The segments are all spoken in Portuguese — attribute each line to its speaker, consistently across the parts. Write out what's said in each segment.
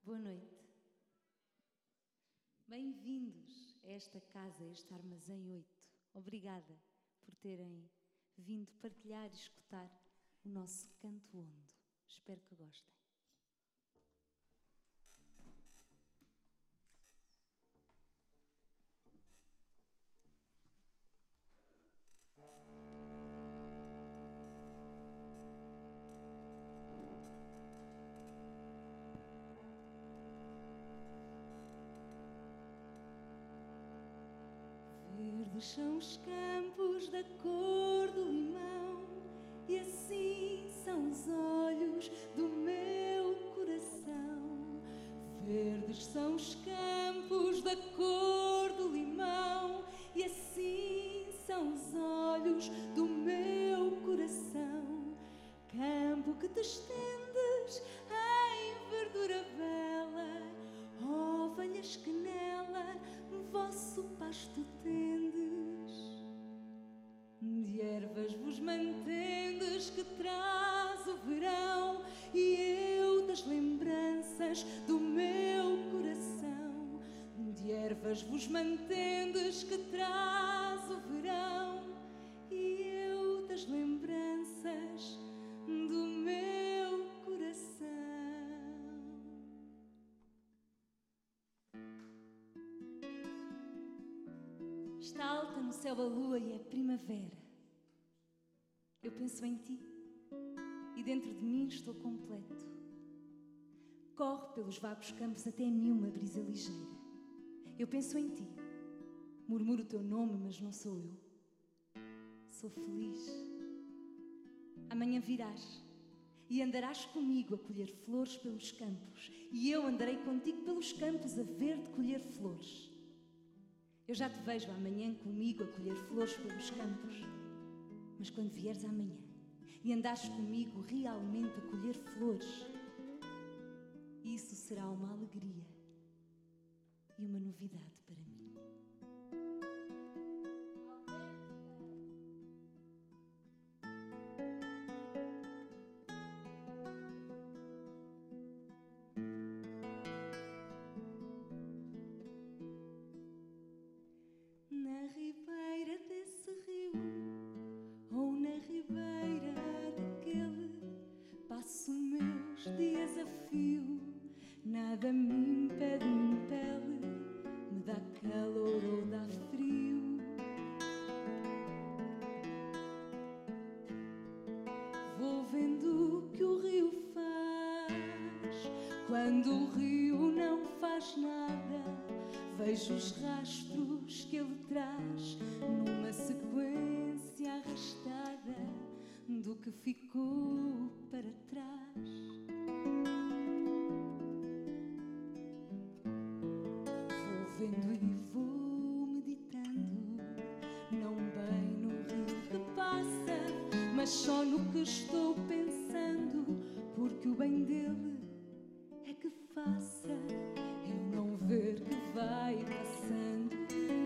Speaker 1: Boa noite. Bem-vindos a esta casa, a este Armazém 8. Obrigada por terem vindo partilhar e escutar o nosso canto ondo. Espero que gostem. Verdes são os campos da cor do limão, e assim são os olhos do meu coração. Verdes são os campos da cor do limão, e assim são os olhos do meu coração. Campo que te estendes em verdura bela, ovelhas que nela vosso pasto tendes, de ervas vos mantendes que traz o verão, e eu das lembranças do meu coração. De ervas vos mantendes que traz o verão, e eu das lembranças do meu coração. Está alta no céu a lua e é primavera. Eu penso em ti e dentro de mim estou completo. Corre pelos vagos campos até a mim uma brisa ligeira. Eu penso em ti, murmuro o teu nome, mas não sou eu. Sou feliz. Amanhã virás e andarás comigo a colher flores pelos campos, e eu andarei contigo pelos campos a ver-te colher flores. Eu já te vejo amanhã comigo a colher flores pelos campos, mas quando vieres amanhã e andares comigo realmente a colher flores, isso será uma alegria e uma novidade para mim. Na ribeira desse rio ou na ribeira daquele, passo meus dias a fio, nada me impede, me impele, me dá calor ou dá frio. Vou vendo o que o rio faz, quando o rio não faz nada, vejo os rastros que ele traz numa sequência arrastada do que ficou para trás. Vou vendo e vou meditando, não bem no rio que passa, mas só no que estou pensando, porque o bem dele é que faça eu não ver que vai passando.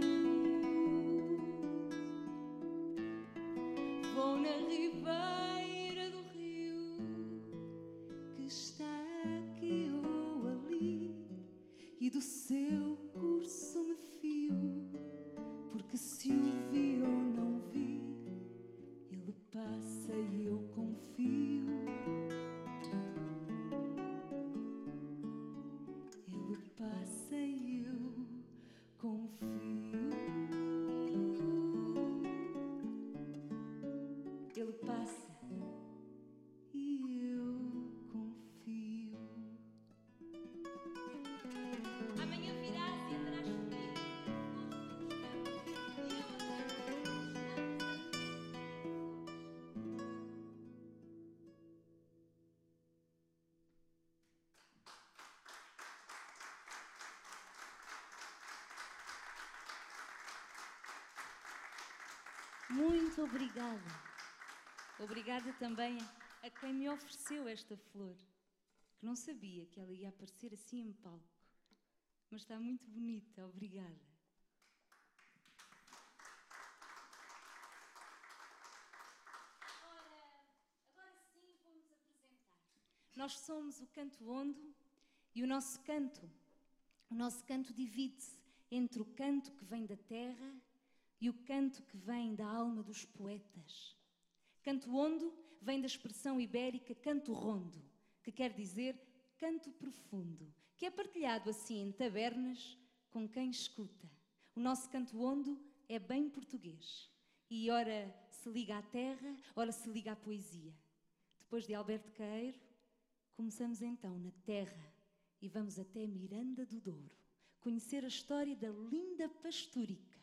Speaker 1: Vou na ribeira do rio que está aqui ou ali, e do seu curso me fio, porque se o vi ou não vi, ele passa e eu confio. Ele passa e eu confio. Ele passa e eu confio. Amanhã virás e andarás comigo e eu andarei Muito obrigada. Obrigada também a quem me ofereceu esta flor, que não sabia que ela ia aparecer assim em palco, mas está muito bonita. Obrigada. Ora, agora sim vou-nos apresentar. Nós somos o Canto Ondo E o nosso canto divide-se entre o canto que vem da terra e o canto que vem da alma dos poetas. Canto hondo vem da expressão ibérica canto rondo, que quer dizer canto profundo, que é partilhado assim em tabernas com quem escuta. O nosso canto hondo é bem português e ora se liga à terra, ora se liga à poesia. Depois de Alberto Queiro, começamos então na terra e vamos até Miranda do Douro, conhecer a história da linda Pasturica.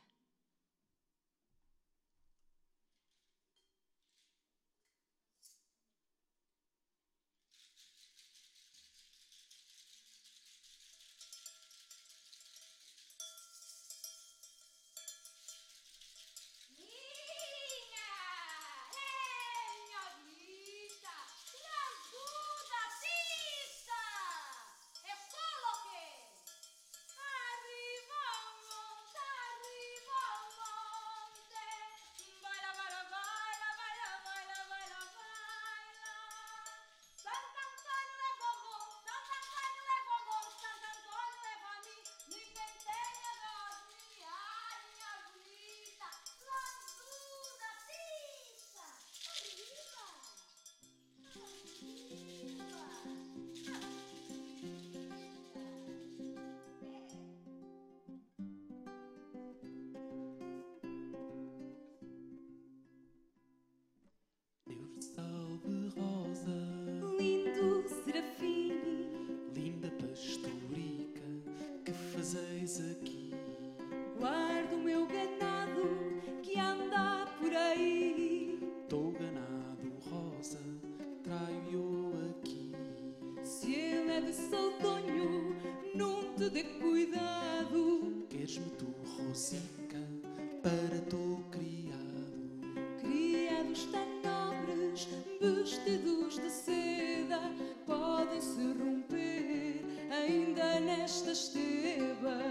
Speaker 2: De cuidado, queres-me tu, Rosica, para teu criado.
Speaker 1: Criados tão nobres, vestidos de seda, podem-se romper ainda nestas tebas.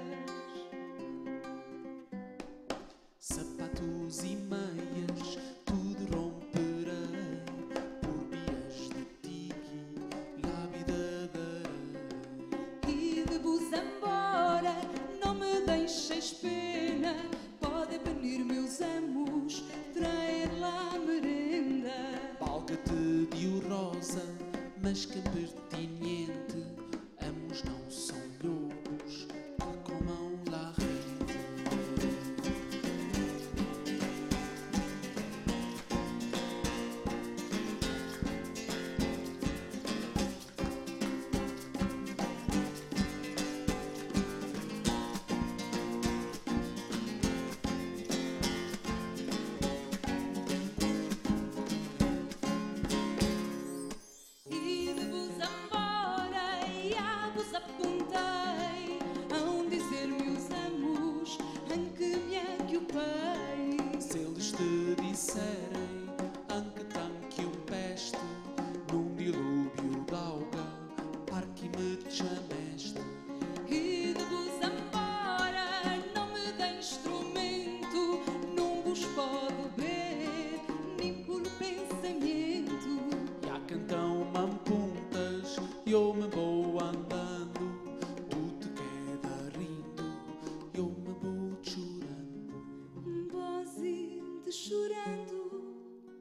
Speaker 2: Sapatos e meias, tudo romperei, por vias de ti, lábida darei.
Speaker 1: Embora não me deixes pena, pode venir meus amos trair lá merenda.
Speaker 2: Valga-te de rosa, mas que pertinente, amos não são lobos que comam lá rede. Eu me vou andando, o te queda rindo, eu me vou chorando.
Speaker 1: Bose de chorando,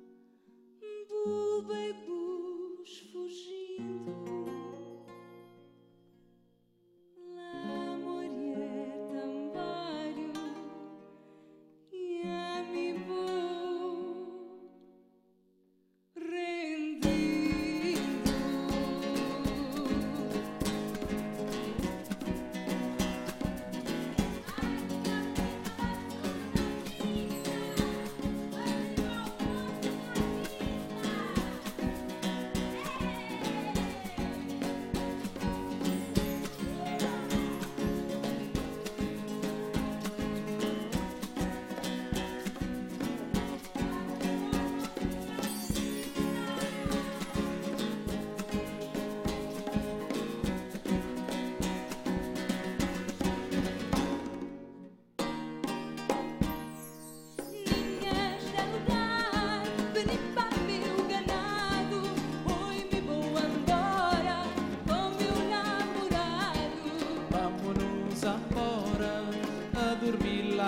Speaker 1: bubei-bus fugindo. Lá morrer tambário, e a mim vou rendindo.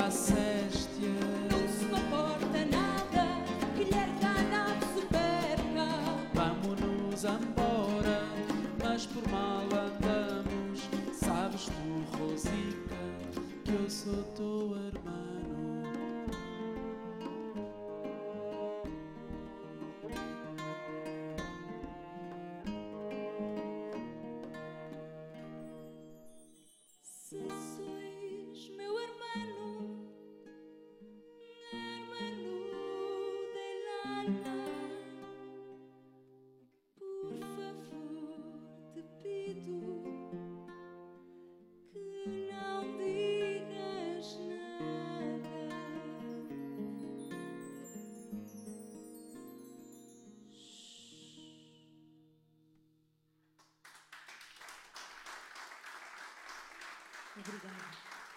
Speaker 2: a Séstia.
Speaker 1: Não se me aporta nada que lhe erga a nave superna.
Speaker 2: Vamo-nos embora, mas por mal andamos. Sabes tu, Rosica, que eu sou teu hermano.
Speaker 1: Se sois meu hermano, hermano del alma, por favor te pido que não digas nada. Obrigada.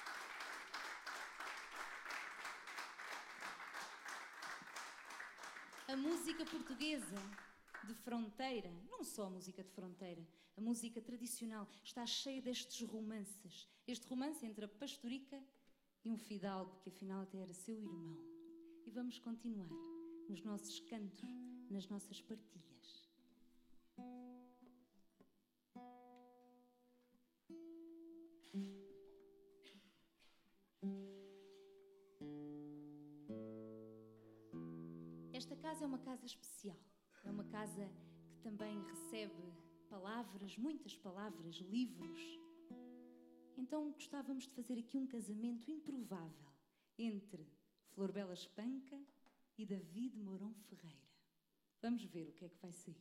Speaker 1: A música portuguesa de fronteira, não só a música de fronteira, a música tradicional, está cheia destes romances. Este romance entre a pastorica e um fidalgo, que afinal até era seu irmão. E vamos continuar nos nossos cantos, nas nossas partilhas. Esta casa é uma casa especial. É uma casa que também recebe palavras, muitas palavras, livros. Então gostávamos de fazer aqui um casamento improvável entre Flor Bela Espanca e David Mourão Ferreira. Vamos ver o que é que vai sair.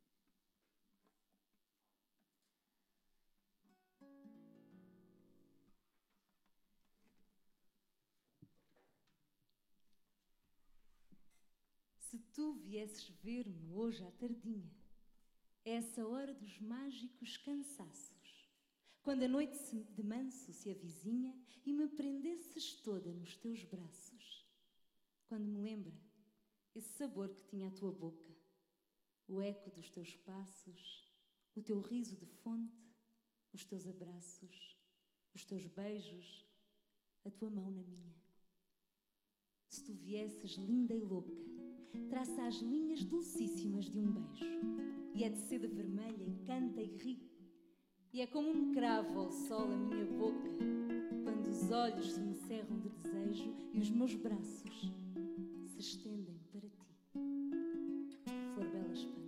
Speaker 1: Se tu viesses ver-me hoje à tardinha, é essa hora dos mágicos cansaços, quando a noite de manso se avizinha e me prendesses toda nos teus braços, quando me lembra esse sabor que tinha a tua boca, o eco dos teus passos, o teu riso de fonte, os teus abraços, os teus beijos, a tua mão na minha. Se tu viesses linda e louca, traça as linhas dulcíssimas de um beijo, e é de seda vermelha e canta e ri, e é como um cravo ao sol a minha boca, quando os olhos se me cerram de desejo e os meus braços se estendem para ti. Flor Bela Espanca.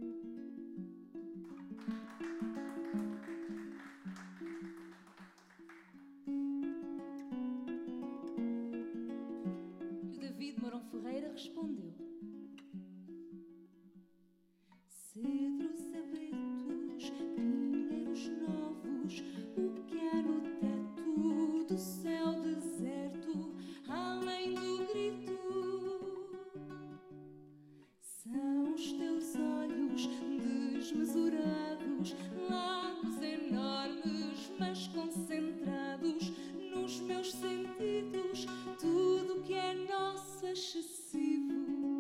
Speaker 1: E o David Mourão Ferreira respondeu: cedros, abetos, pinheiros novos, o que há no teto do céu deserto, além do grito, são os teus olhos desmesurados, lagos enormes, mas concentrados nos meus sentidos, tudo que é nosso excessivo.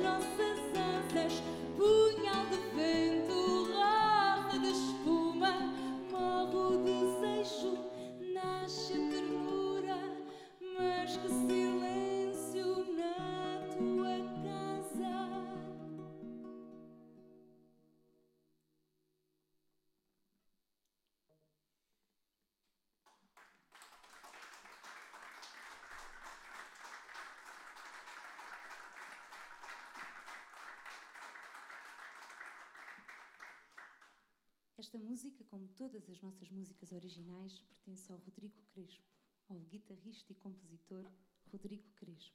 Speaker 1: nossas asas, punhal de vento, roda de espuma, morre o desejo, nasce a ternura, mas que silêncio na tua casa. Esta música, como todas as nossas músicas originais, pertence ao Rodrigo Crespo, ao guitarrista e compositor Rodrigo Crespo.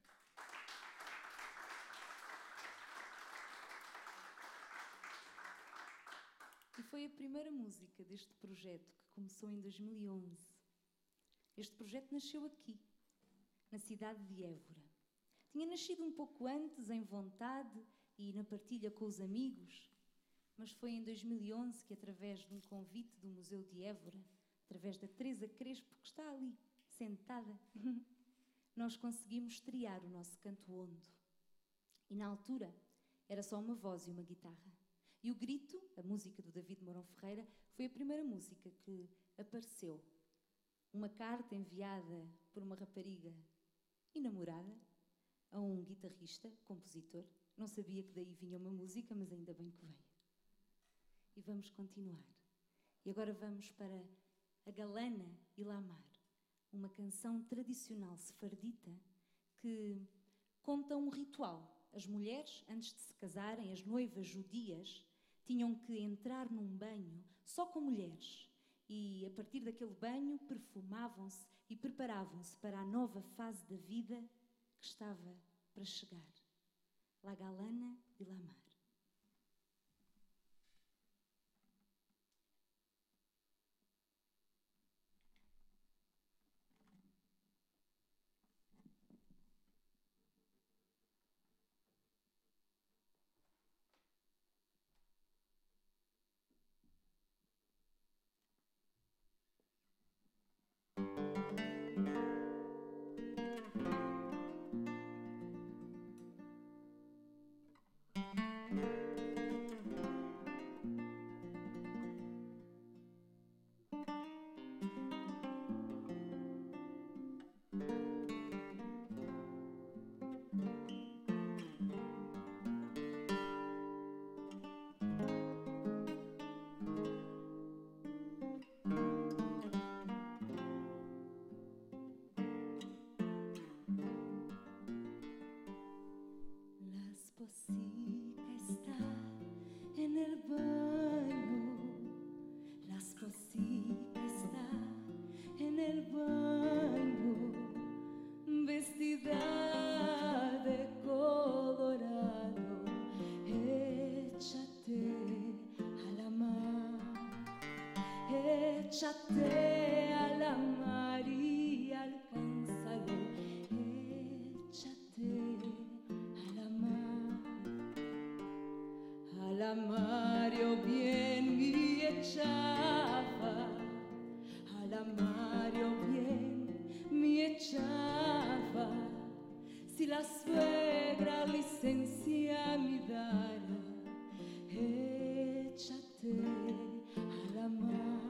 Speaker 1: E foi a primeira música deste projeto que começou em 2011. Este projeto nasceu aqui, na cidade de Évora. Tinha nascido um pouco antes, em vontade e na partilha com os amigos, mas foi em 2011 que, através de um convite do Museu de Évora, através da Teresa Crespo, que está ali, sentada, nós conseguimos estrear o nosso Canto Ondo. E na altura era só uma voz e uma guitarra. E o Grito, a música do David Mourão Ferreira, foi a primeira música que apareceu. Uma carta enviada por uma rapariga enamorada a um guitarrista, compositor. Não sabia que daí vinha uma música, mas ainda bem que veio. E vamos continuar. E agora vamos para a Galana e Lamar, uma canção tradicional sefardita que conta um ritual. As mulheres, antes de se casarem, as noivas judias, tinham que entrar num banho só com mulheres. E a partir daquele banho perfumavam-se e preparavam-se para a nova fase da vida que estava para chegar. La Galana e Lamar. Échate a la mar y alcánzalo, échate a la mar yo bien me echaba, a la mar yo bien me echaba, si la suegra licencia me dara, échate a la mar.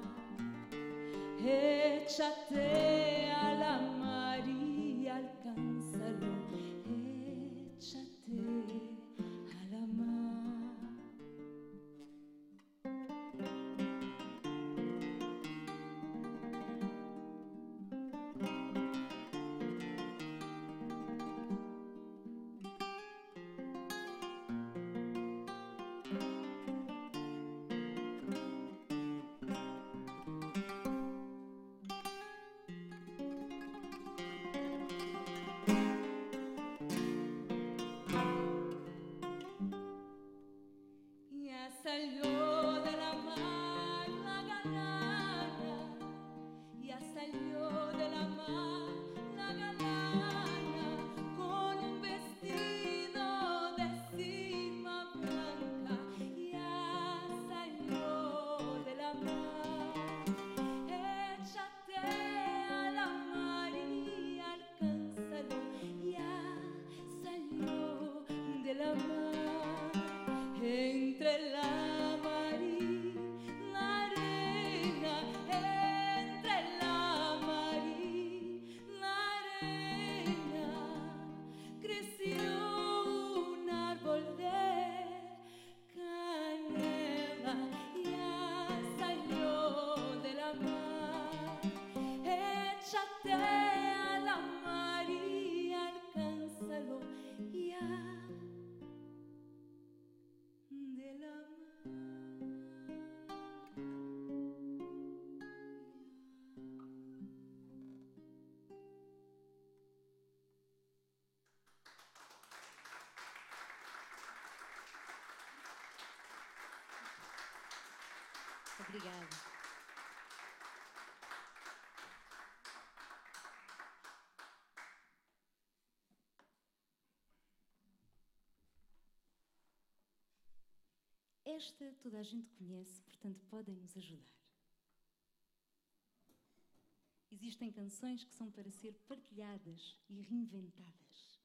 Speaker 1: Échate a la mar y alcánzalo, échate a la mar. Obrigada. Esta toda a gente conhece, portanto podem nos ajudar. Existem canções que são para ser partilhadas e reinventadas.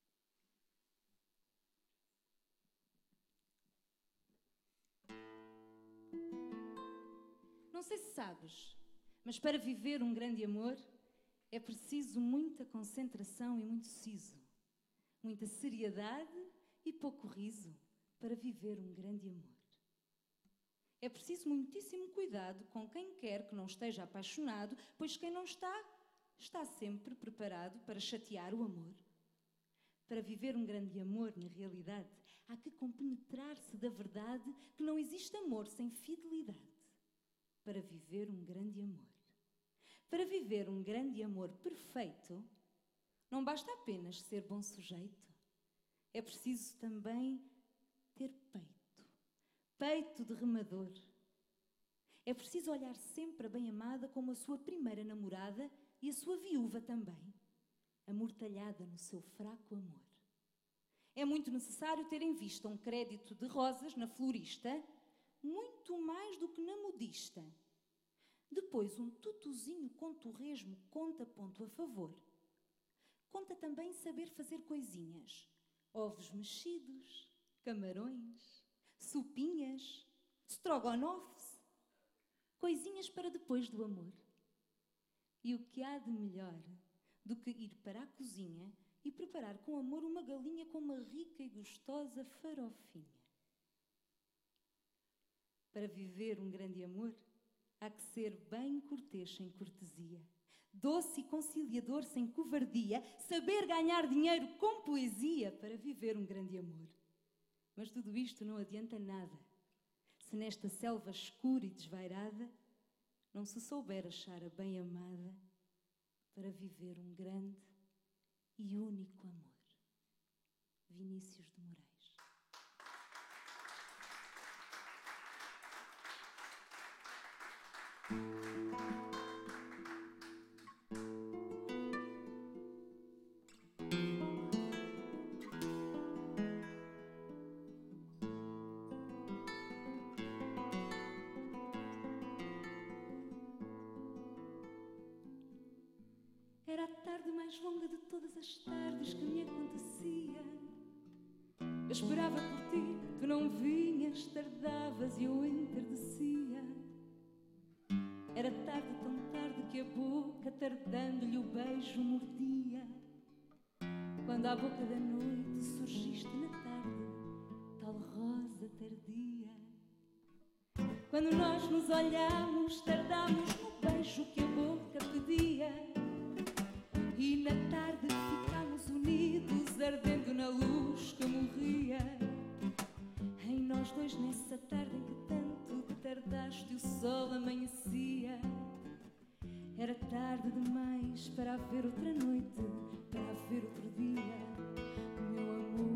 Speaker 1: Não sei se sabes, mas para viver um grande amor é preciso muita concentração e muito siso, muita seriedade e pouco riso para viver um grande amor. É preciso muitíssimo cuidado com quem quer que não esteja apaixonado, pois quem não está, está sempre preparado para chatear o amor. Para viver um grande amor, na realidade, há que compenetrar-se da verdade que não existe amor sem fidelidade. Para viver um grande amor. Para viver um grande amor perfeito, não basta apenas ser bom sujeito. É preciso também ter peito. Peito de remador. É preciso olhar sempre a bem-amada como a sua primeira namorada e a sua viúva também, amortalhada no seu fraco amor. É muito necessário ter em vista um crédito de rosas na florista, muito mais do que na modista. Depois, um tutuzinho com torresmo conta ponto a favor. Conta também saber fazer coisinhas. Ovos mexidos, camarões, sopinhas, strogonofes. Coisinhas para depois do amor. E o que há de melhor do que ir para a cozinha e preparar com amor uma galinha com uma rica e gostosa farofinha? Para viver um grande amor, há que ser bem cortês sem cortesia, doce e conciliador sem covardia, saber ganhar dinheiro com poesia para viver um grande amor. Mas tudo isto não adianta nada se nesta selva escura e desvairada não se souber achar a bem-amada para viver um grande e único amor. Vinícius de Moraes. Era a tarde mais longa de todas as tardes que me acontecia. Eu esperava por ti, tu não vinhas, tardavas e eu entardecia. Era tarde, tão tarde que a boca, tardando-lhe o beijo, mordia. Quando à boca da noite surgiste na tarde, tal rosa tardia. Quando nós nos olhamos, tardámos no beijo que a boca pedia. E na tarde ficámos unidos, ardendo na luz que morria. Em nós dois, nessa tarde em que tanto te tardaste, o sol amanhecia. Era tarde demais para haver outra noite, para haver outro dia. Meu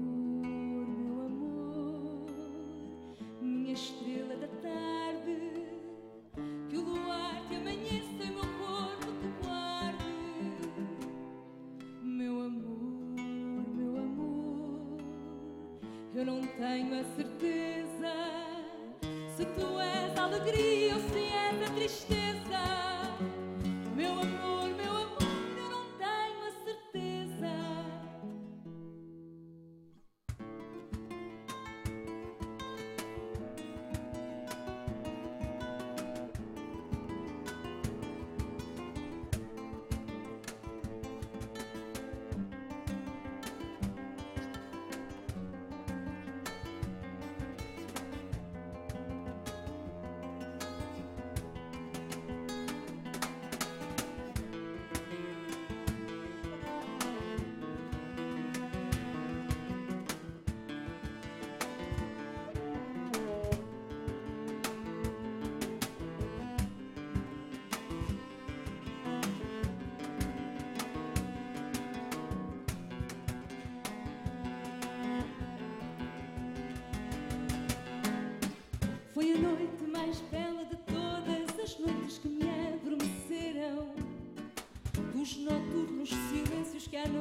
Speaker 1: amor, minha estrela da tarde, que o luar te amanheça e meu corpo te guarde. Meu amor, eu não tenho a certeza se tu és a alegria ou se és a tristeza. Meu amor, eu não tenho a certeza. Foi a noite mais bela de todas.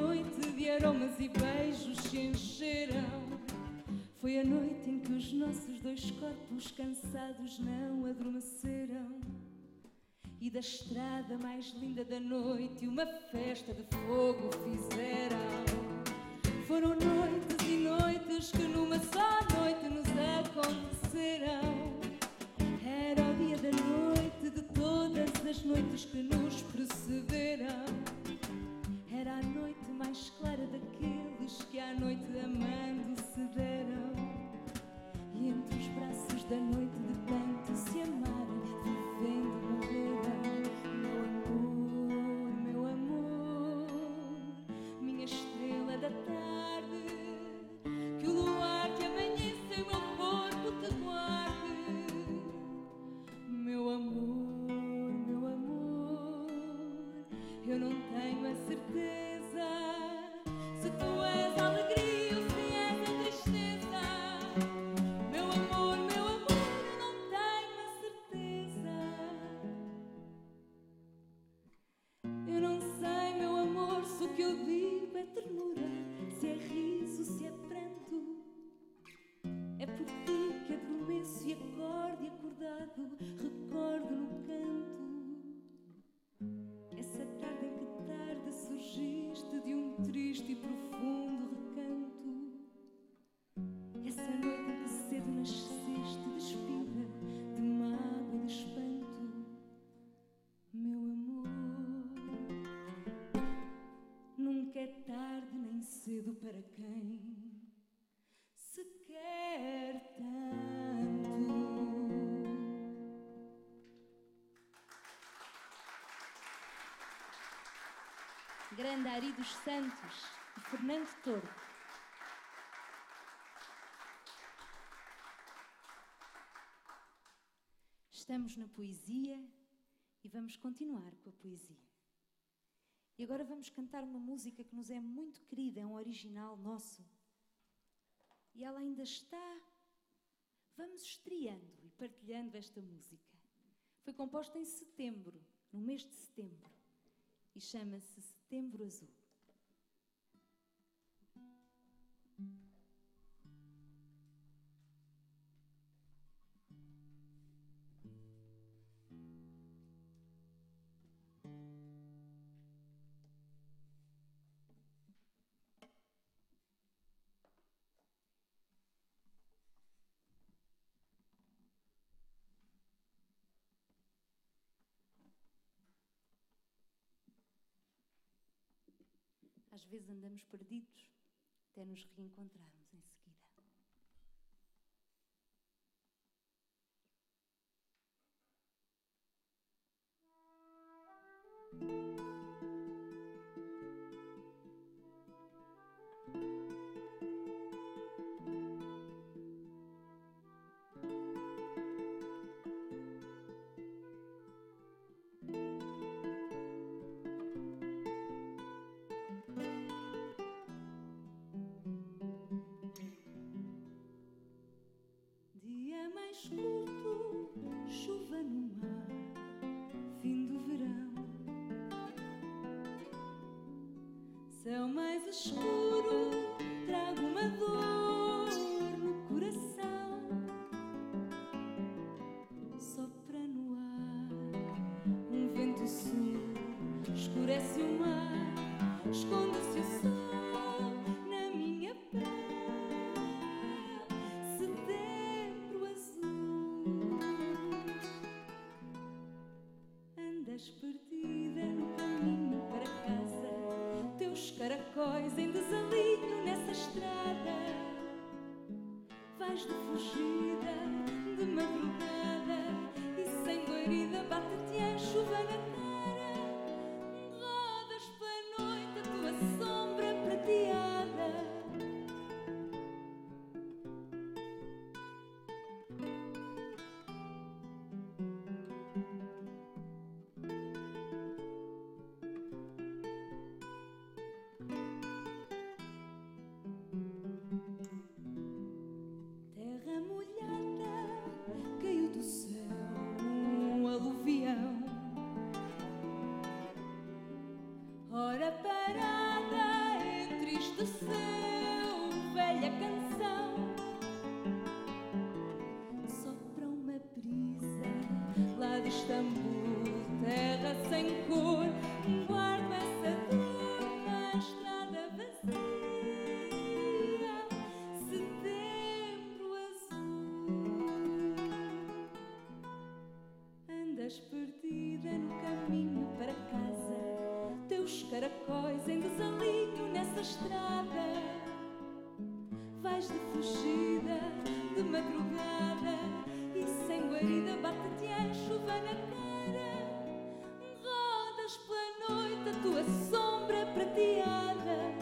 Speaker 1: noite de aromas e beijos se encheram. Foi a noite em que os nossos dois corpos cansados não adormeceram. E da estrada mais linda da noite uma festa de fogo fizeram. Foram noites e noites que numa só noite nos aconteceram. Era o dia da noite de todas as noites que nos precederam. Era a noite mais clara daqueles que à noite amando se deram. E entre os braços da noite de tanto se amaram, vivendo morreram. Meu amor, minha estrela da tarde, que o luar te amanheça e o meu corpo te guarde. Meu amor, eu não tenho a certeza se tu és a alegria ou se és a tristeza. Meu amor, eu não tenho a certeza. Eu não sei, meu amor, se o que eu digo é ternura, se é riso, se é pranto. É por ti que adormeço e acordo e acordado recordo no canto. Essa tarde em que tarde surgiste de um triste e profundo recanto. Essa noite em que cedo nasceste despida de mágoa e de espanto. Meu amor, nunca é tarde nem cedo para quem se quer tanto. Grande Ari dos Santos e Fernando Tordo. Estamos na poesia e vamos continuar com a poesia. E agora vamos cantar uma música que nos é muito querida, é um original nosso. E ela ainda está. Vamos estreando e partilhando esta música. Foi composta em setembro, no mês de setembro, e chama-se Setembro Azul. Às vezes andamos perdidos até nos reencontrarmos em seguida. Dia mais curto, chuva no mar, fim do verão. Céu mais escuro, trago uma dor no coração. Sopra no ar um vento sul, escurece o mar, esconde-se o sol na minha pele. Setembro azul, andas perdida no caminho para casa, teus caracóis em desalinho nessa estrada. Vais de fugida, de madrugada, e sem guarida bate-te a chuva na cara. Rodas pela noite a tua sombra prateada. Terra molhada, caiu do céu um aluvião. do céu, velha canção, sopra uma brisa lá de Istambul, terra sem cor, guardo essa dor na estrada vazia, setembro azul. Andas perdida no caminho para casa, teus caracóis em desalinho nessa estrada. Vais de fugida, de madrugada, e sem guarida bate-te a chuva na cara. Rodas pela noite a tua sombra prateada.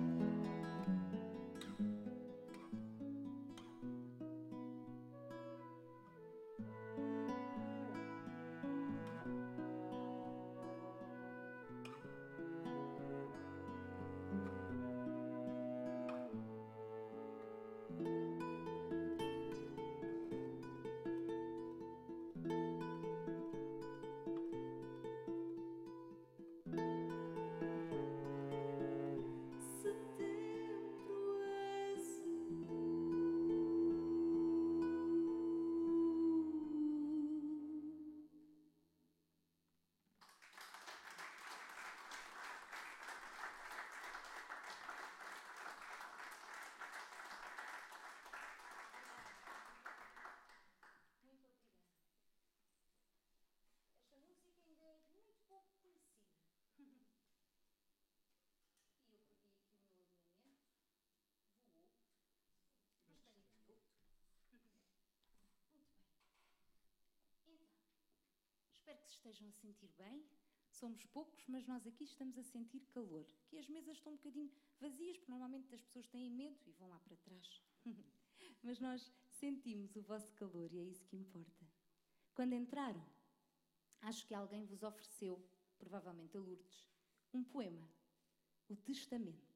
Speaker 1: Espero que se estejam a sentir bem. Somos poucos, mas nós aqui estamos a sentir calor. Que as mesas estão um bocadinho vazias, porque normalmente as pessoas têm medo e vão lá para trás. Mas nós sentimos o vosso calor e é isso que importa. Quando entraram, acho que alguém vos ofereceu, provavelmente a Lourdes, um poema, o Testamento.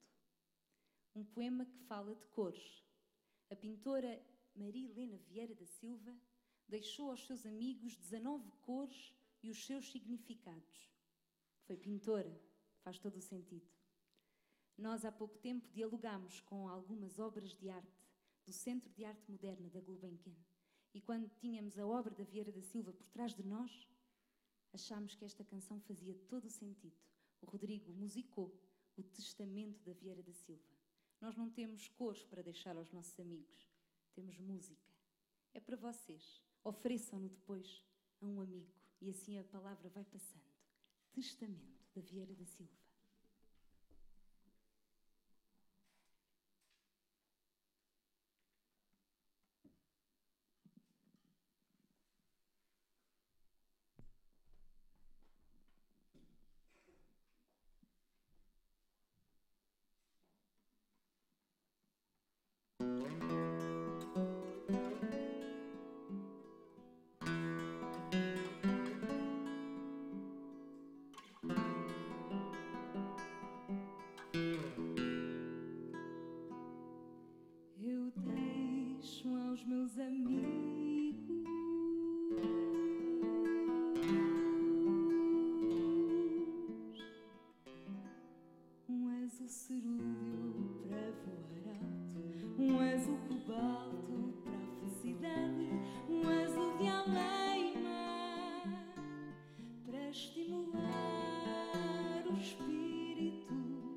Speaker 1: Um poema que fala de cores. A pintora Maria Helena Vieira da Silva deixou aos seus amigos 19 cores e os seus significados. Foi pintora, faz todo o sentido. Nós há pouco tempo dialogámos com algumas obras de arte do Centro de Arte Moderna da Gulbenkian e quando tínhamos a obra da Vieira da Silva por trás de nós, achámos que esta canção fazia todo o sentido. O Rodrigo musicou o Testamento da Vieira da Silva. Nós não temos cores para deixar aos nossos amigos, temos música. É para vocês. Ofereçam-no depois a um amigo e assim a palavra vai passando. Testamento da Vieira da Silva. Eu deixo aos meus amigos um azul cerúleo para voar alto, um azul cobalto para a felicidade, um azul de além-mar para estimular o espírito,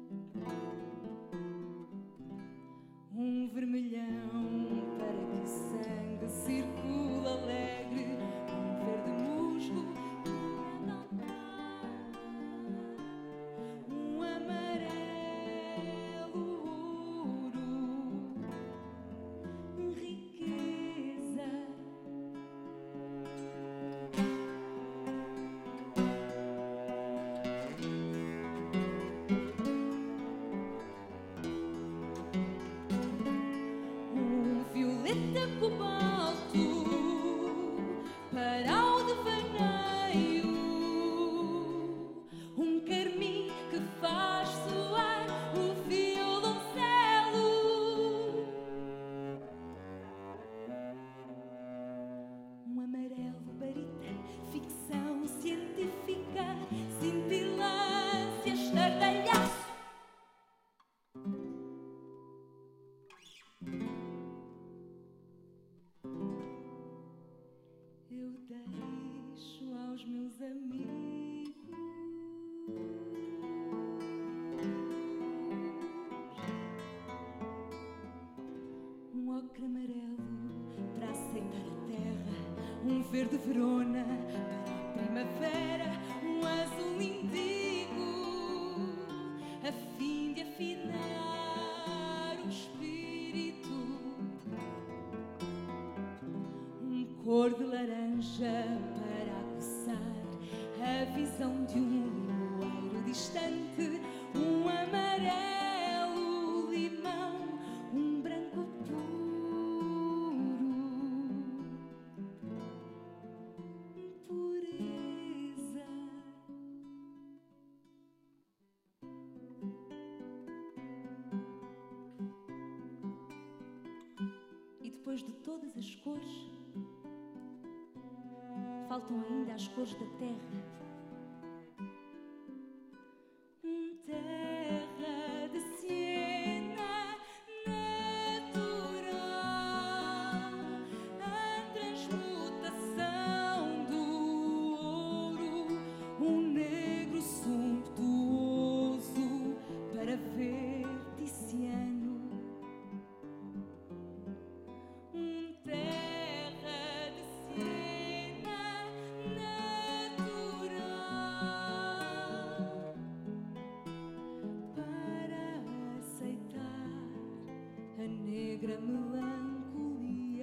Speaker 1: um vermelhão para que o sangue circule alegre, um verde musgo para acalmar, um amarelo verde Verona para a primavera, um azul indigo, a fim de afinar o espírito, cor de laranja para aguçar a visão de um limoeiro distante, um amarelo limão, um branco puro, pureza. E depois de todas as cores, faltam ainda as cores da terra. Terra de siena natural, a transmutação do ouro, negro sumptuoso para ver Tiziano. Terra de siena natural para aceitar a negra melancolia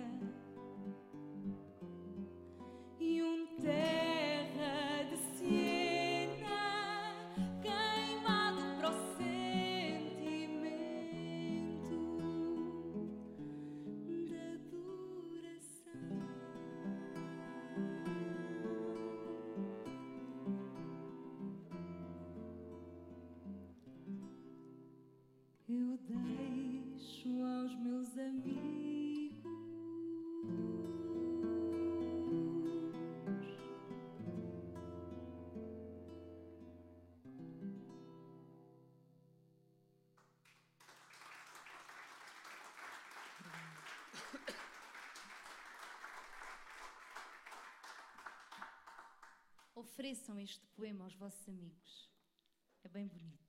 Speaker 1: e terra de siena queimado para o sentimento da duração. Eu deixo aos meus amigos ofereçam este poema aos vossos amigos. É bem bonito.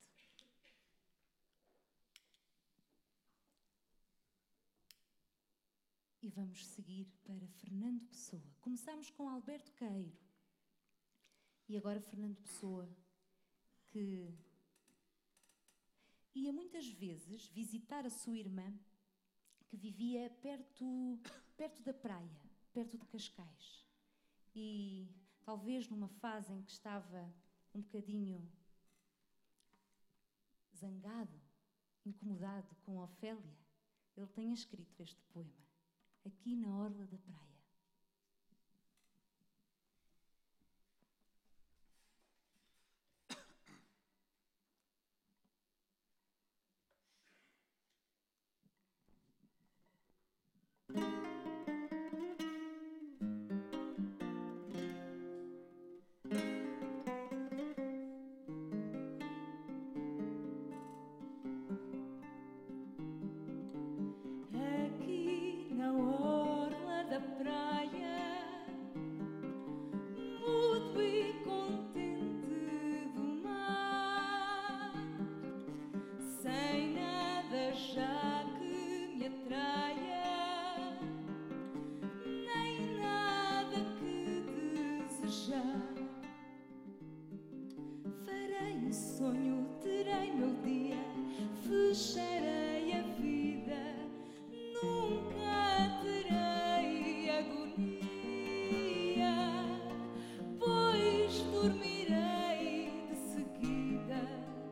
Speaker 1: E vamos seguir para Fernando Pessoa. Começámos com Alberto Queiro. E agora Fernando Pessoa, que ia muitas vezes visitar a sua irmã, que vivia perto da praia, perto de Cascais. E talvez numa fase em que estava um bocadinho zangado, incomodado com Ofélia, ele tenha escrito este poema, Aqui na Orla da Praia. Aqui na orla da praia, mudo e contente do mar, sem nada já que me atraia, nem nada que desejar. Farei um sonho, terei meu dia, fecharei a vida, nunca terei agonia, pois dormirei de seguida.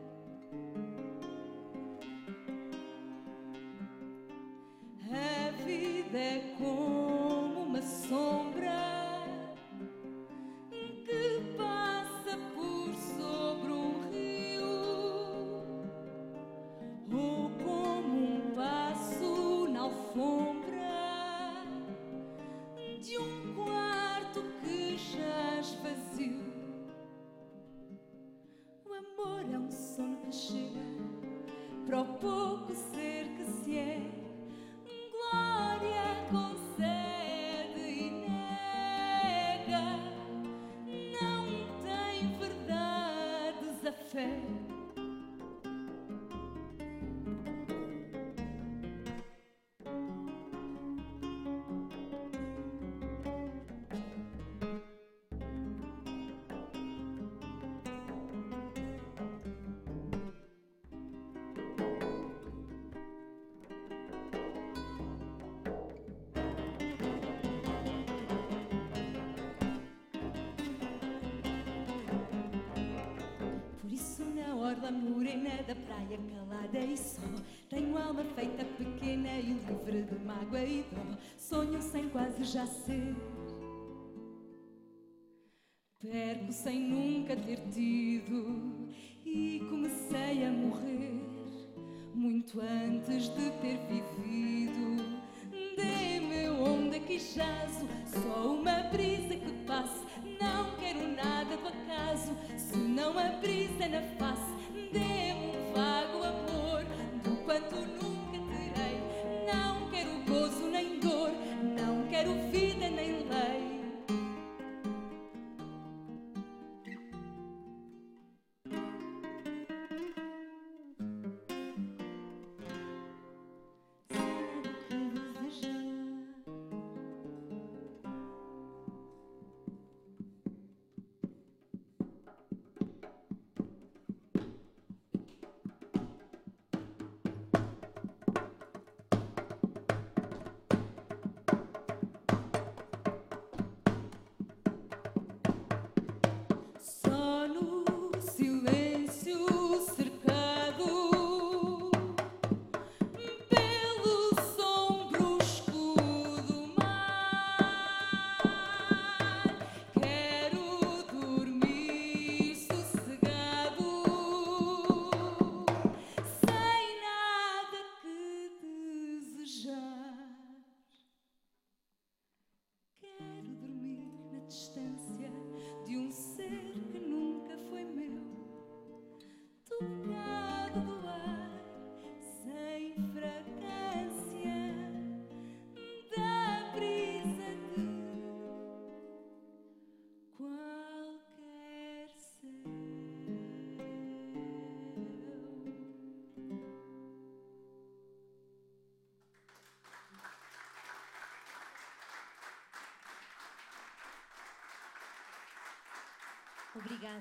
Speaker 1: A vida é como uma sombra que passa por sobre um rio, ou como um passo na alfombra de um quarto que jaz vazio. O amor é um sono que chega para o pouco ser que se é, glória concede e nega, não tem verdades a fé. isso na orla morena da praia calada e só. Tenho alma feita pequena e livre de mágoa e dó. Sonho sem quase já ser. Perco sem nunca ter tido e comecei a morrer muito antes de ter vivido. Dê-me onde aqui jazo, só uma brisa que passe. Não quero nada do acaso, senão a brisa na face. Dê-me um vago amor, do quanto nunca terei. Não quero gozo nem dor, não quero vida nem lei. Só no silêncio cercado pelo som brusco do mar, quero dormir sossegado, sem nada que desejar. Quero dormir na distância de um ser que nunca foi meu, tocado do ar, sem fragrância da brisa de qualquer céu. Obrigada.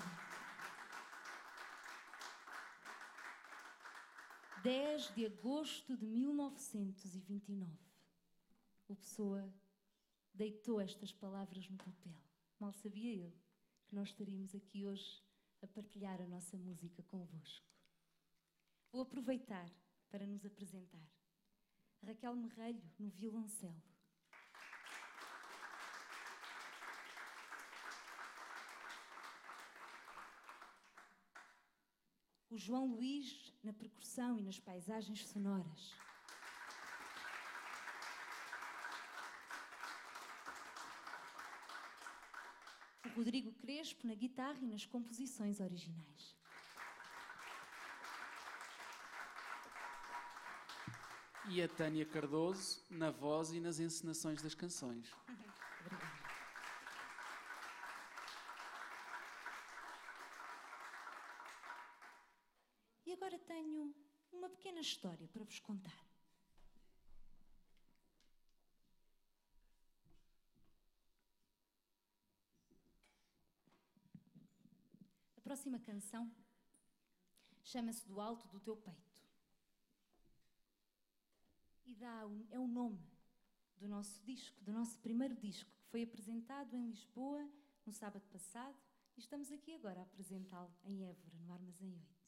Speaker 1: 10 de agosto de 1929. O Pessoa deitou estas palavras no papel. Mal sabia ele que nós estaríamos aqui hoje a partilhar a nossa música convosco. Vou aproveitar para nos apresentar. Raquel Merrelho no violoncelo. O João Luís na percussão e nas paisagens sonoras. O Rodrigo Crespo na guitarra e nas composições originais.
Speaker 2: E a Tânia Cardoso na voz e nas encenações das canções.
Speaker 1: Obrigada. E agora tenho uma pequena história para vos contar. A próxima canção chama-se Do Alto do Teu Peito. E é o nome do nosso disco, do nosso primeiro disco, que foi apresentado em Lisboa no sábado passado e estamos aqui agora a apresentá-lo em Évora, no Armazém 8.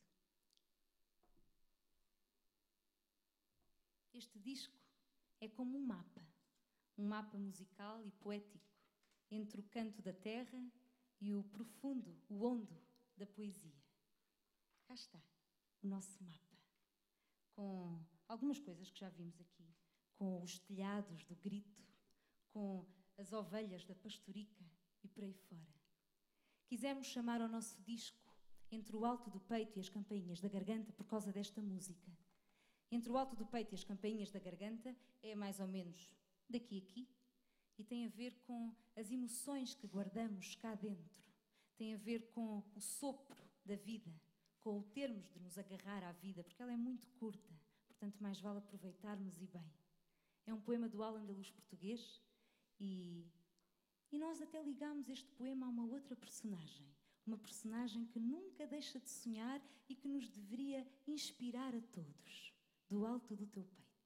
Speaker 1: Este disco é como um mapa musical e poético entre o canto da terra e o profundo, o ondo da poesia. Cá está o nosso mapa, com algumas coisas que já vimos aqui, com os telhados do grito, com as ovelhas da pastorica e por aí fora. Quisemos chamar ao nosso disco Entre o Alto do Peito e as Campainhas da Garganta por causa desta música. Entre o alto do peito e as campainhas da garganta é mais ou menos daqui a aqui e tem a ver com as emoções que guardamos cá dentro. Tem a ver com o sopro da vida, com o termos de nos agarrar à vida, porque ela é muito curta, portanto mais vale aproveitarmos e bem. É um poema do Al-Andalus português e nós até ligamos este poema a uma outra personagem. Uma personagem que nunca deixa de sonhar e que nos deveria inspirar a todos. Do alto do teu peito.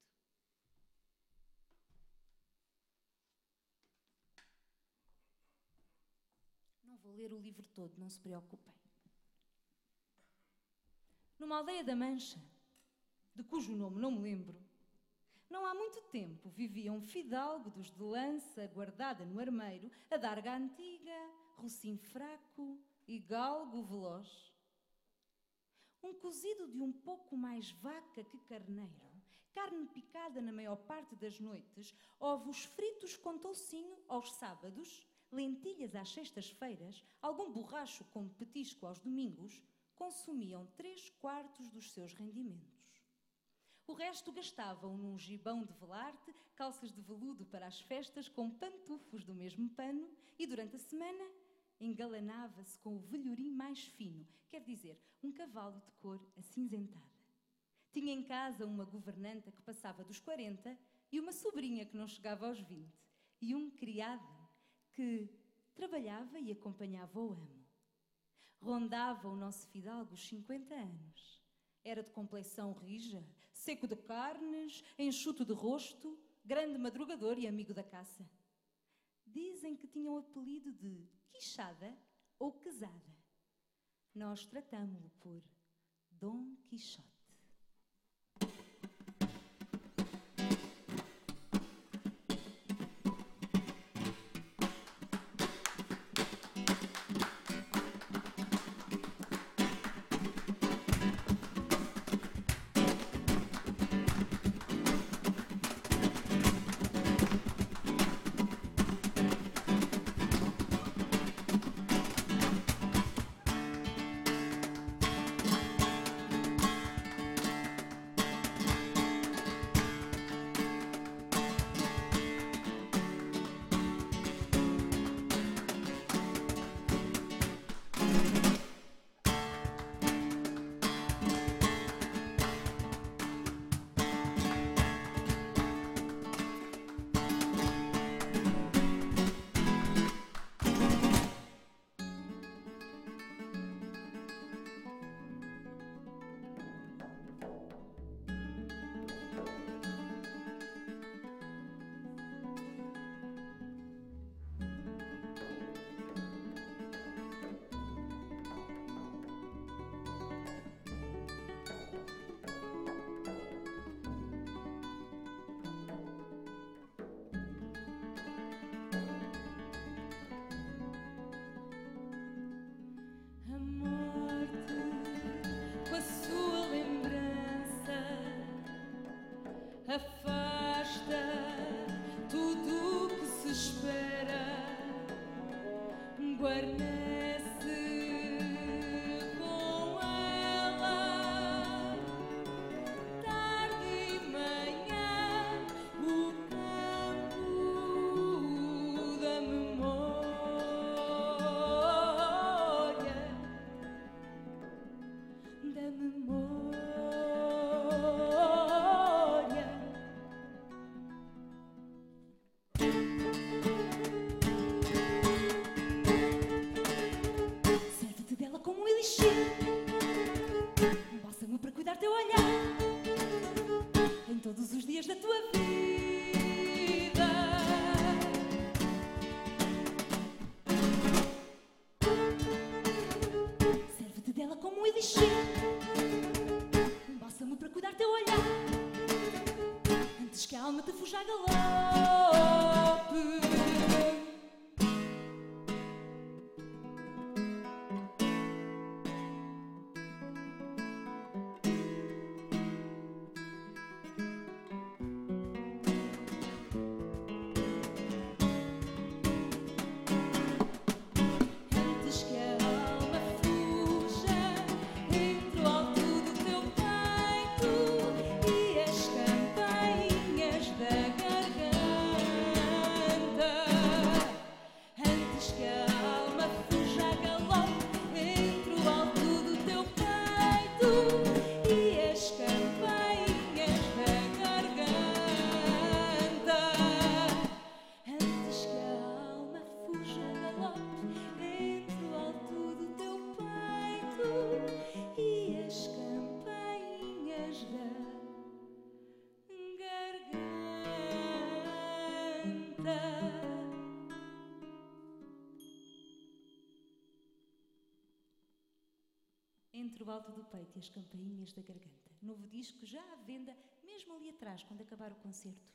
Speaker 1: Não vou ler o livro todo, não se preocupem. numa aldeia da Mancha, de cujo nome não me lembro, não há muito tempo vivia um fidalgo dos de lança guardada no armeiro, adarga antiga, rocinho fraco e galgo veloz. Um cozido de um pouco mais vaca que carneiro, carne picada na maior parte das noites, ovos fritos com toucinho aos sábados, lentilhas às sextas-feiras, algum borracho como petisco aos domingos, consumiam 3/4 dos seus rendimentos. O resto gastavam num gibão de velarte, calças de veludo para as festas com pantufos do mesmo pano e, durante a semana, engalanava-se com o velhorim mais fino, quer dizer, um cavalo de cor acinzentada. Tinha em casa uma governanta que passava dos 40 e uma sobrinha que não chegava aos 20 e um criado que trabalhava e acompanhava o amo. Rondava o nosso fidalgo os 50 anos. Era de complexão rija, seco de carnes, enxuto de rosto, grande madrugador e amigo da caça. Dizem que tinha o apelido de Quixada ou Quesada. Nós tratámo-lo por Dom Quixote. Afasta tudo o que se espera, guarnece com ela, tarde e manhã, o campo da memória, da memória. Como um elixir, um bálsamo para cuidar teu olhar em todos os dias da tua vida. Serve-te dela como um elixir, um bálsamo para cuidar teu olhar antes que a alma te fuja a galope. Garganta entre o alto do peito e as campainhas da garganta. Novo disco já à venda, mesmo ali atrás, quando acabar o concerto.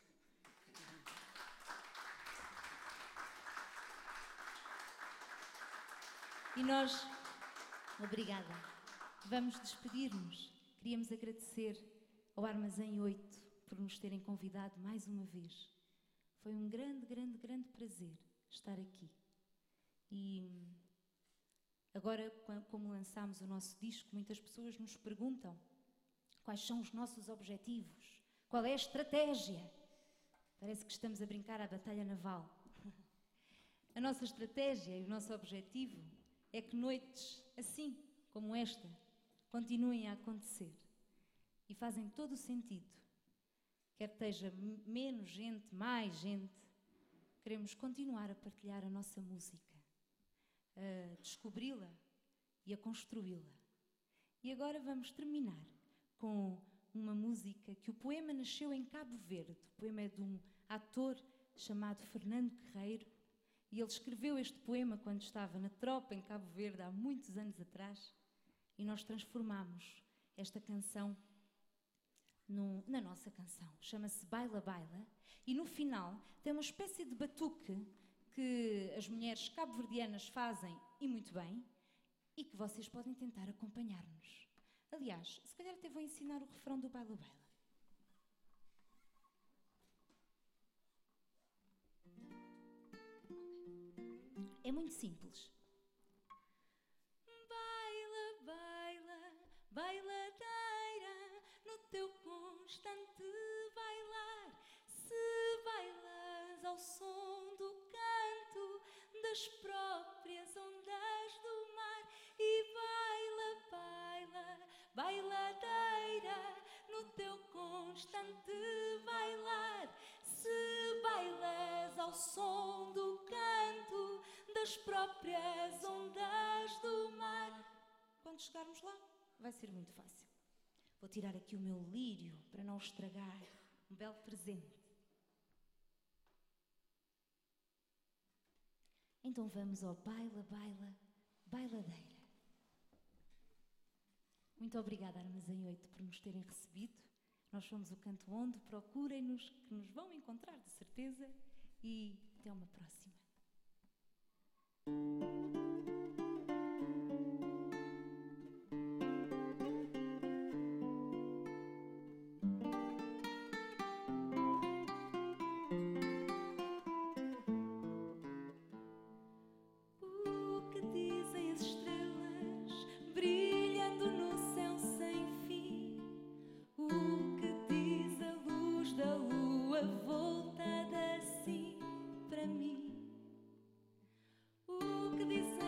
Speaker 1: E nós, obrigada, vamos despedir-nos. Queríamos agradecer ao Armazém 8 por nos terem convidado mais uma vez. Foi um grande, grande, grande prazer estar aqui. E agora, como lançámos o nosso disco, muitas pessoas nos perguntam quais são os nossos objetivos, qual é a estratégia. Parece que estamos a brincar à batalha naval. A nossa estratégia e o nosso objetivo é que noites assim como esta continuem a acontecer e fazem todo o sentido. Quer esteja menos gente, mais gente, queremos continuar a partilhar a nossa música, a descobri-la e a construí-la. E agora vamos terminar com uma música que o poema nasceu em Cabo Verde. O poema é de um ator chamado Fernando Guerreiro. E ele escreveu este poema quando estava na tropa em Cabo Verde, há muitos anos atrás, e nós transformámos esta canção na nossa canção. Chama-se Baila Baila, e no final tem uma espécie de batuque que as mulheres cabo-verdianas fazem, e muito bem, e que vocês podem tentar acompanhar-nos. Aliás, se calhar até vou ensinar o refrão do Baila Baila. É muito simples. Baila, baila, bailadeira, no teu constante bailar. Se bailas ao som do canto das próprias ondas do mar. E baila, baila, bailadeira, no teu constante bailar. Se bailas ao som do canto das próprias ondas do mar. Quando chegarmos lá, vai ser muito fácil. Vou tirar aqui o meu lírio para não estragar. Um belo presente. Então vamos ao Baila, Baila, Bailadeira. Muito obrigada, Armazém 8, por nos terem recebido. Nós somos o Canto Onde. Procurem-nos, que nos vão encontrar de certeza. E até uma próxima. O que dizem as estrelas brilhando no céu sem fim? O que diz a luz da lua voltada assim para mim? O que dizem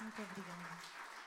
Speaker 1: Muito obrigada.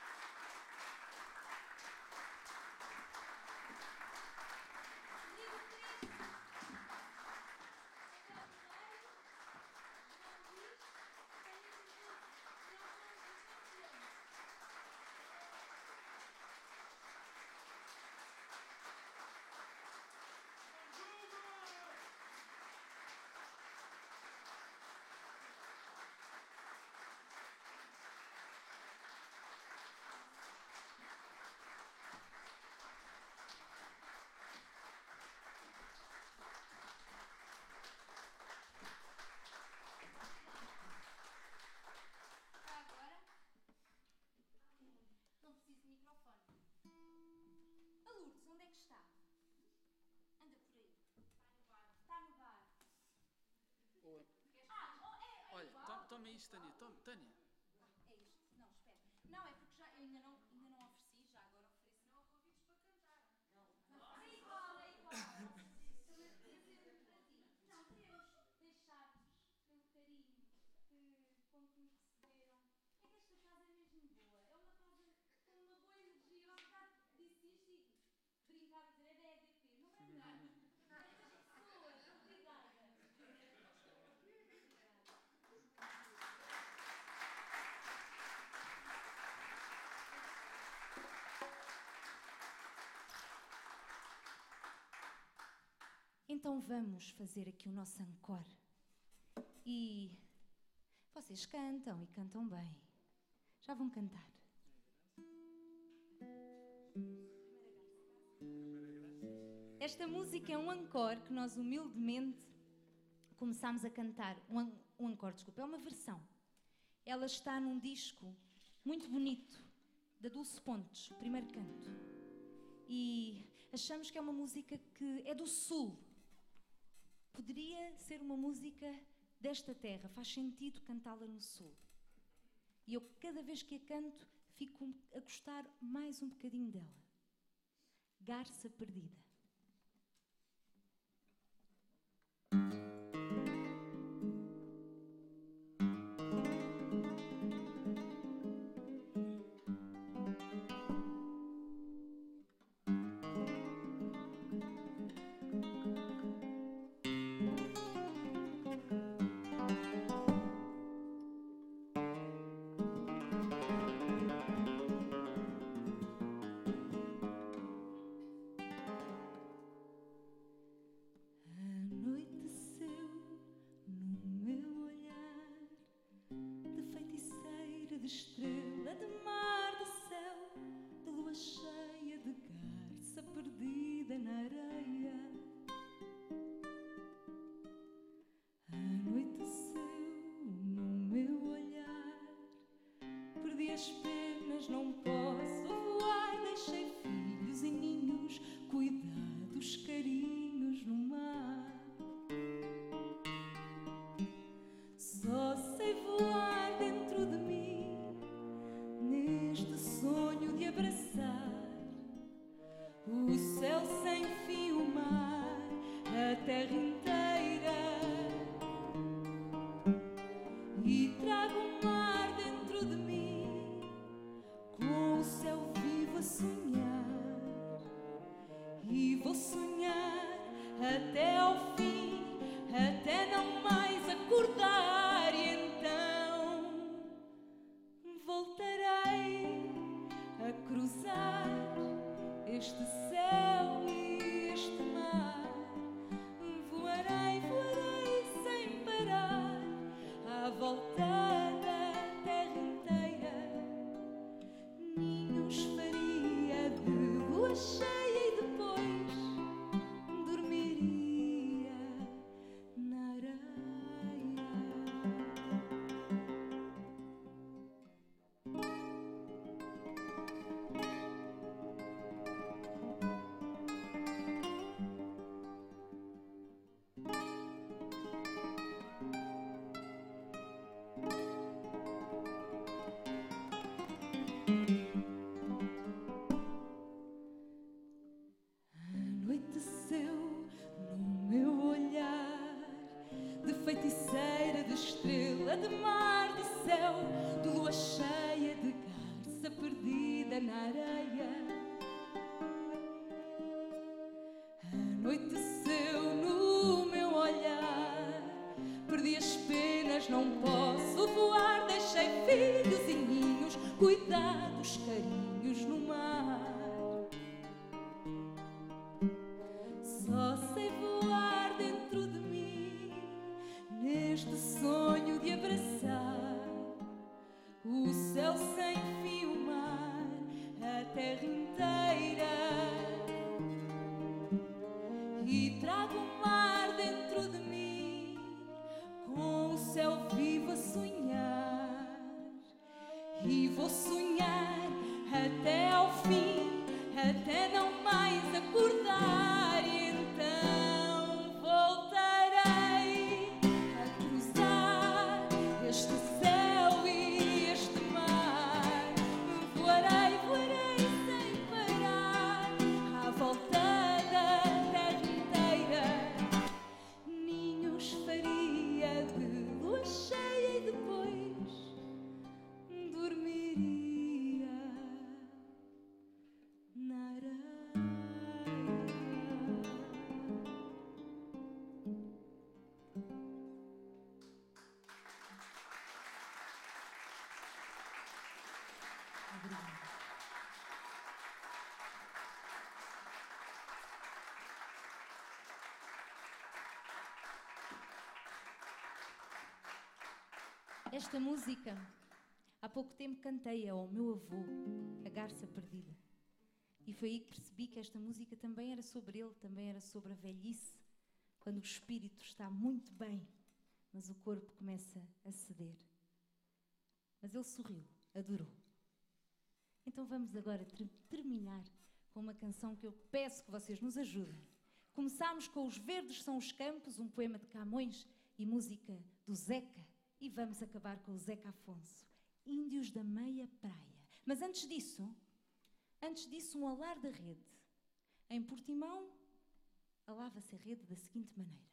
Speaker 2: Toma isto, Tânia. Tânia.
Speaker 1: É isto. Não, espera. Não, é porque já, eu ainda não ofereci, já agora ofereço. Não há convites para cantar. Não. É igual. Também podia ser para ti. Não, queremos deixar-vos pelo carinho com que me receberam. É que esta casa é mesmo boa. É uma casa com uma boa energia. Eu há bocado disse isto e brincava a dizer, é da EDP. Não é nada. Estas pessoas, obrigada. Então vamos fazer aqui o nosso encore. E vocês cantam e cantam bem. Já vão cantar. Esta música é um encore que nós humildemente começámos a cantar. Um encore, desculpa, é uma versão. Ela está num disco muito bonito, da Dulce Pontes, o primeiro canto. E achamos que é uma música que é do Sul. Poderia ser uma música desta terra, faz sentido cantá-la no Sul. E eu, cada vez que a canto, fico a gostar mais um bocadinho dela. Garça Perdida. De estrela, de mar, de céu, de lua cheia, de garça perdida na areia. Anoiteceu no meu olhar, perdi as penas, não posso voar. Deixei filhos e ninhos, cuidados, carinhos no mar. Só sei voar dentro de mim, neste sonho de abraçar o céu sem fim, o mar, a terra inteira. E trago o mar dentro de mim, com o céu vivo a sonhar. E vou sonhar até ao fim, até não mais acordar. E então voltarei a cruzar este céu e este mar. Voarei, voarei sem parar, à volta da terra inteira. Ninhos faria de lua cheia e depois dormiria na areia. Anoiteceu no meu olhar, de feiticeira, de estrela, de mar, de céu, de lua cheia, de na areia. Anoiteceu no meu olhar, perdi as penas, não posso voar. Deixei filhos e ninhos, cuidados, carinhos no mar. Só sei voar dentro de mim, neste sonho de abraçar o céu sem fim, o mar, a terra inteira. E trago o mar dentro de mim, com o céu vivo a sonhar. E vou sonhar até ao fim, até não mais acordar. E então voltarei a cruzar este céu e este mar. Voarei, voarei sem parar, à volta da terra inteira. Ninhos faria de lua cheia e depois dormiria na areia. Esta música, há pouco tempo cantei ao meu avô, A Garça Perdida. E foi aí que percebi que esta música também era sobre ele, também era sobre a velhice, quando o espírito está muito bem, mas o corpo começa a ceder. Mas ele sorriu, adorou. Então vamos agora terminar com uma canção que eu peço que vocês nos ajudem. Começámos com Os Verdes São os Campos, um poema de Camões e música do Zeca. E vamos acabar com o Zeca Afonso, Índios da Meia Praia. Mas antes disso, um alar da rede. Em Portimão, alava-se a rede da seguinte maneira.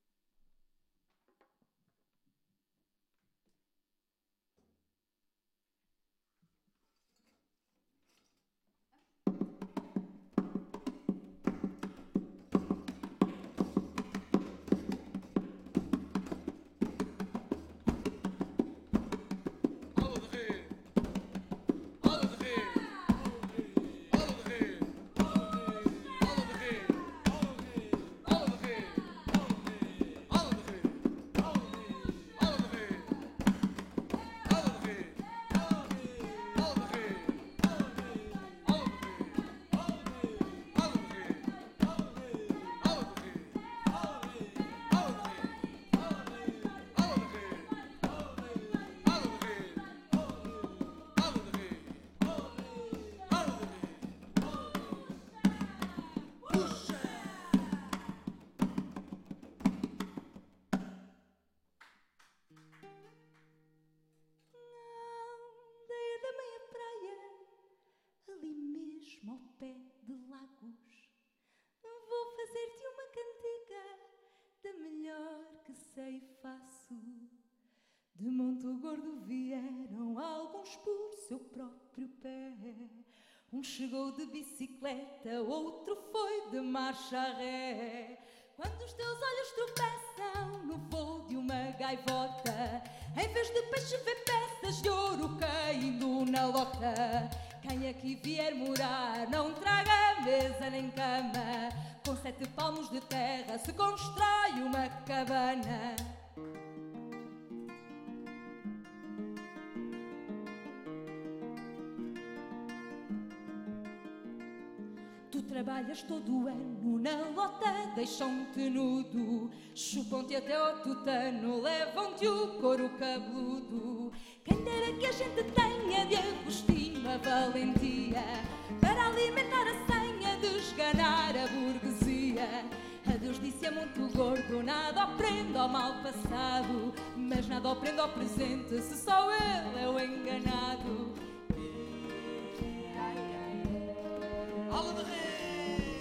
Speaker 1: Ao pé de Lagos, vou fazer-te uma cantiga da melhor que sei e faço. De Monte Gordo vieram alguns por seu próprio pé. Um chegou de bicicleta, outro foi de marcha a ré. Quando os teus olhos tropeçam no voo de uma gaivota, em vez de peixe vê peças de ouro caindo na lota. Quem aqui vier morar não traga mesa nem cama, com 7 palmos de terra se constrói uma cabana. Tu trabalhas todo o ano na lota, deixam-te nudo, chupam-te até ao tutano, levam-te o couro cabeludo. Quem dera que a gente tenha de Agostinho a valentia para alimentar a senha de esganar a burguesia. Adeus disse a Monte Gordo, nada o prende ao mal passado, mas nada o prende ao presente se só ele é o enganado.
Speaker 2: Alle de ree!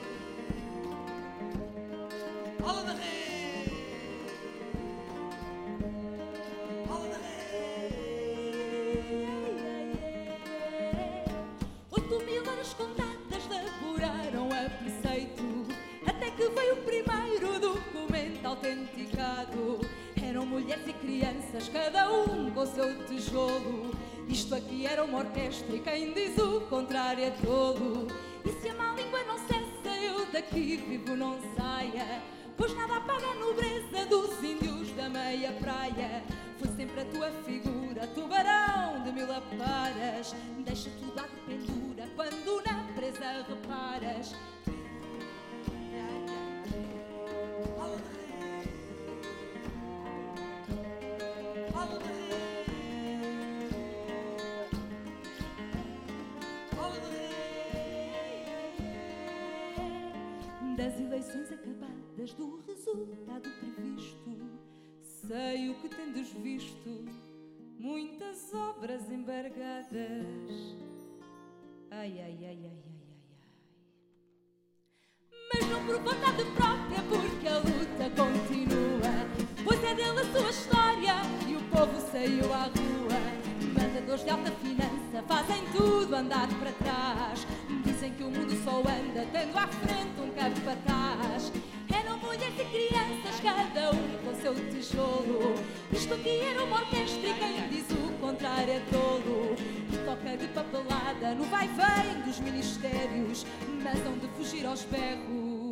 Speaker 2: Alle de ree! Alle de ree!
Speaker 1: crianças, cada um com seu tijolo. Isto aqui era uma orquestra e quem diz o contrário é tolo. E se a má língua não cessa, eu daqui vivo não saia, pois nada apaga a nobreza dos índios da meia praia. Foi sempre a tua figura, tubarão de mil aparas, deixa tudo à pendura quando na presa reparas. Das eleições acabadas, do resultado previsto, sei o que tendes visto, muitas obras embargadas. Ai, ai, ai, ai, ai, ai, ai. Mas não por vontade própria, porque a luta continua, pois é dele a sua história e o povo saiu à rua. Mandadores de alta finança fazem tudo andar para trás, dizem que o mundo só anda tendo à frente um cabo para trás. Eram mulheres e crianças, cada um com seu tijolo. Isto aqui era uma orquestra e quem diz o contrário é tolo. E toca de papelada no vai-vem dos ministérios, mas hão de fugir aos berros.